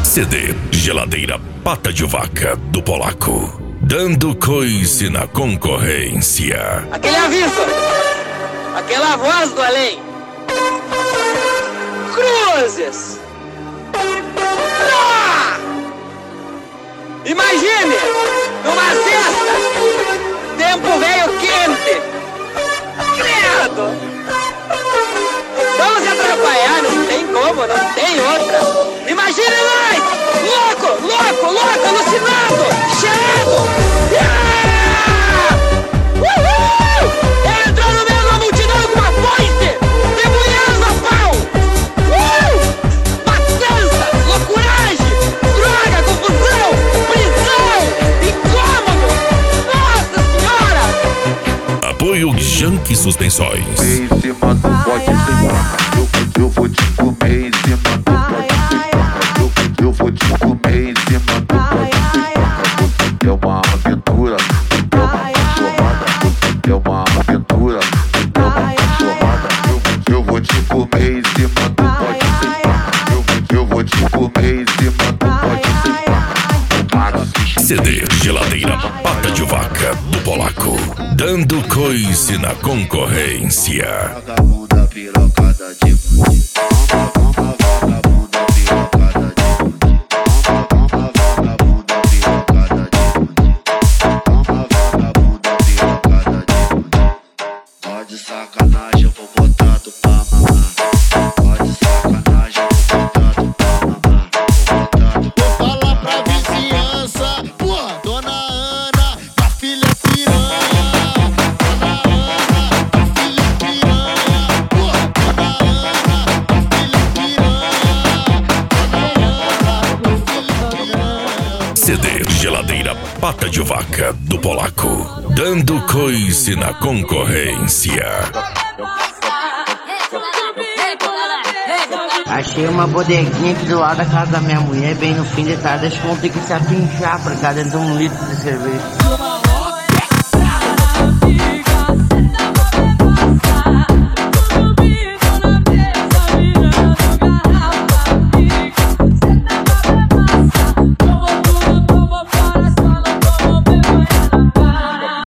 CD Geladeira Pata de Vaca do Polaco, dando coice na concorrência. Aquele aviso, aquela voz do além. Cruzes. Ah! Imagine, numa cesta, tempo velho quente. Credo. Vamos se atrapalhar, não tem como, não tem outra. Imagine nós, louco, alucinado, cheirado. Yeah! Uhul! Entrou no meio da multidão com uma foice, debulhando a pau. Matança, loucuragem, droga, confusão, prisão, incômodo. Nossa Senhora! Apoio Janque Suspensões. Em cima do bote sem placa, eu vou te comer em cima do bote sem placa. Eu vou te comer em cima do bote sem placa. Você é uma aventura, você é uma cachorrada. Você é uma aventura, você é uma cachorrada. Eu vou te comer em cima do bote sem placa. Eu vou te comer em cima do bote sem placa. CD Geladeira Pata de Vaca do Polaco, dando coice na concorrência. Vagabunda pirocada de fundi. Vagabunda pirocada de fundi. Vagabunda pirocada de fundi. Vagabunda pirocada de fundi. Pode sacanagem, eu vou botar tu pra mamar. Pode sacanagem, eu vou botar tu pra mamar. Vou falar pra vizinhança, porra, dona Ana, tua filha é piranha. Dona Ana, tua filha é piranha. Porra, dona Ana, tua filha é piranha. Dona Ana, tua filha é piranha. CD Geladeira Pata de Vaca do Polaco, dando coice na concorrência. Achei uma bodeguinha aqui do lado da casa da minha mulher, bem no fim de tarde. Acho que vão ter que se apinchar pra cá dentro de um litro de cerveja.